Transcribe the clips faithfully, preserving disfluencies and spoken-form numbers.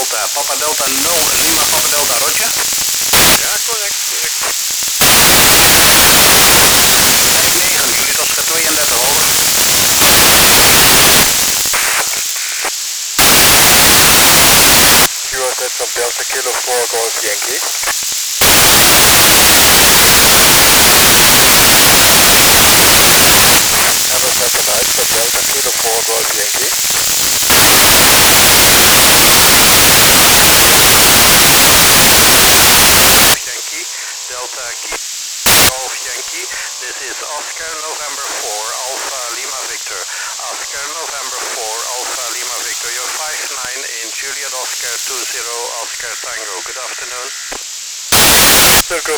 Delta, Papa Delta nul, Lima Papa Delta, Roger. Ja, correct, correct. negen, jullie Oscar tweeëndertig, over. U was net op Delta Kilo four Golf Yankee. Hello, second night op Delta Kilo four Golf Yankee. Yankee, Delta Kilo Golf Yankee. This is Oscar November four Alpha Lima Victor. Oscar November four Alpha Lima Victor. You're five nine in Juliet Oscar two zero Oscar Tango. Good afternoon. Circle.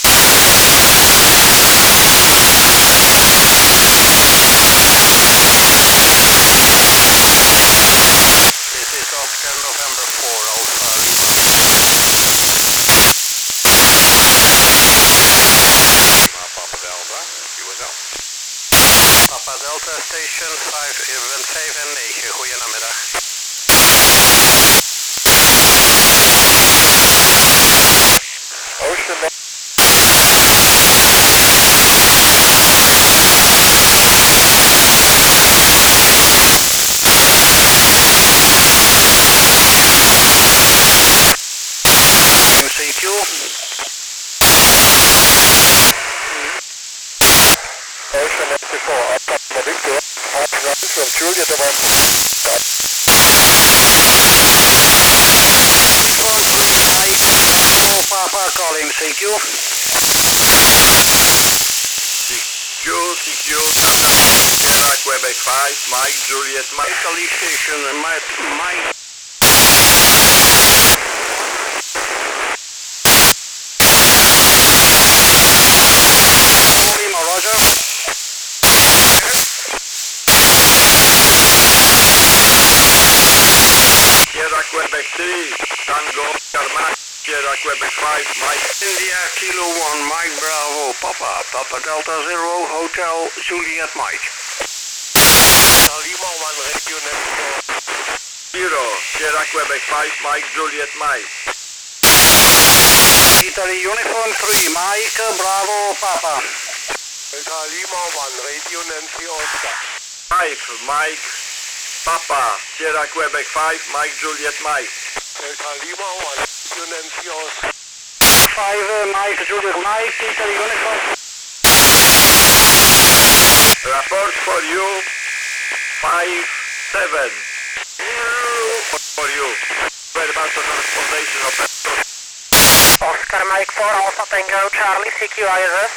This is Oscar November four Alpha Lima. Lima Papa Delta, U S L. Papa Delta Station vijf en negen. Goedemiddag. Ocean C Q, Ocean ninety-four, Alpha Victor, five nine from Juliet one. Papa calling C Q. Q, C Q, Sierra Quebec five, Mike, Juliet, Mike. Italy Station, Mike. Mike. Lima, Roger. Sierra Quebec three, Tango, Carmack, Sierra Quebec five, Mike. India Kilo one Mike Bravo Papa. Papa Delta zero Hotel Juliet Mike. Lima one, Radio Zero, Sierra Quebec five, Mike, Juliet, Mike. Italy Uniform three, Mike Bravo Papa. Lima one, Radio Nancy Oscar. five, Mike, Papa, Sierra Quebec five, Mike, Juliet, Mike. Lima one, Radio Nancy Oscar. five, uh, Mike Juliet Mike, Italy Uniform. Report for you, five seven. For you. Very about the correspondence of Oscar Mike four Alpha Tango Charlie C Q I S S.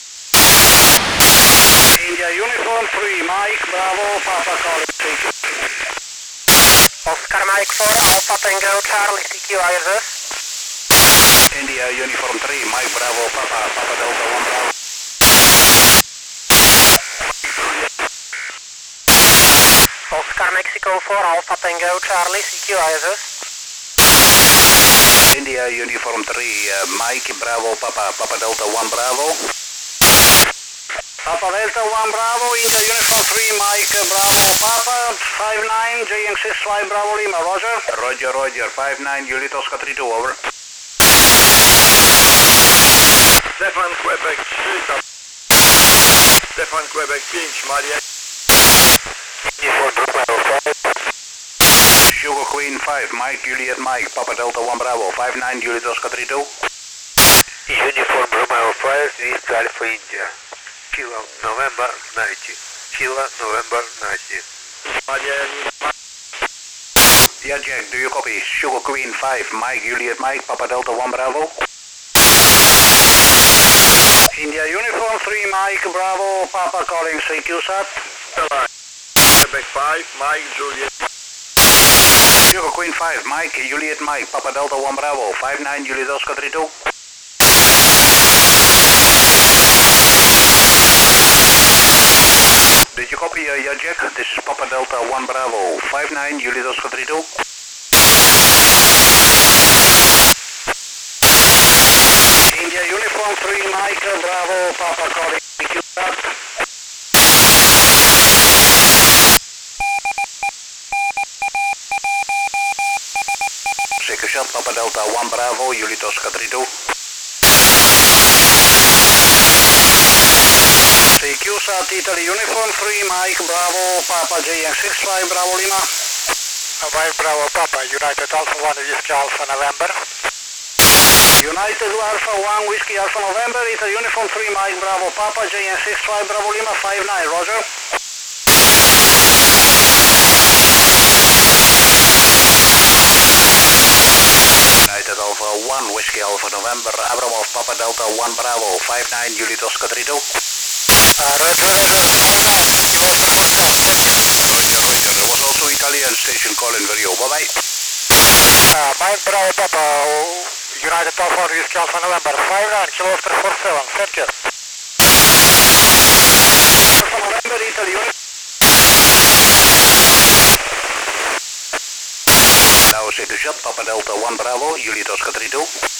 India Uniform three, Mike Bravo Papa calling C Q. Oscar Mike four Alpha Tango Charlie C Q I S S. India Uniform three, Mike Bravo Papa, Papa Delta one Bravo. Oscar Mexico four Alpha Tango Charlie C Q I S S. India Uniform three, uh, Mike Bravo Papa, Papa Delta one Bravo. Papa Delta one Bravo, India Uniform three, Mike Bravo Papa, five nine, J N six five Bravo Lima, Roger. Roger, Roger, five nine, Juliet Oscar three two, over. Stefan Quebec Street. Stefan Quebec Pinch, Maria. Sugar Queen five, Mike Juliet Mike, Papa Delta one Bravo, five nine, Juliet Oscar three two. Uniform Romeo five, East Alpha India. Kilo November ninety. Kilo November ninety. Maria. Yeah, Jack, do you copy? Sugar Queen five, Mike Juliet Mike, Papa Delta one Bravo. India Uniform three, Mike Bravo, Papa calling C Q SAT. Quebec five, Mike, Juliet. Sugar Queen five, Mike Juliet Mike, Papa Delta one Bravo, five nine, Juliet Oscar three two. Did you copy, uh, yeah, Jack? This is Papa Delta one Bravo, five nine, Juliet Oscar three two. India Uniform three, Mike Bravo, Papa calling C Q SAT. Papa Delta one Bravo, Juliet Oscar three two. C Q South Italy Uniform three, Mike Bravo, Papa J X six five Bravo Lima. Mike Bravo Papa, United Alpha one Whiskey Alpha November. United Alpha one Whiskey Alpha November, Italy Uniform three, Mike Bravo, Papa J X six five Bravo Lima five nine, Roger. United Alpha one Whiskey Alpha November, Abramov Papa Delta one Bravo, five nine, Juliet Oscar three two. Uh, Roger, Roger, five nine, you Oscar Foxtrot, thank you. Roger, Roger. There was also Italian station calling for you. Bye-bye. Uh, Mike Bravo Papa, United Alpha one Whiskey Alpha November, five nine, Kilo Oscar four seven, thank you. Alpha November, Italy Uniform. Now set to shot, Papa Delta one Bravo, Juliet Oscar three two.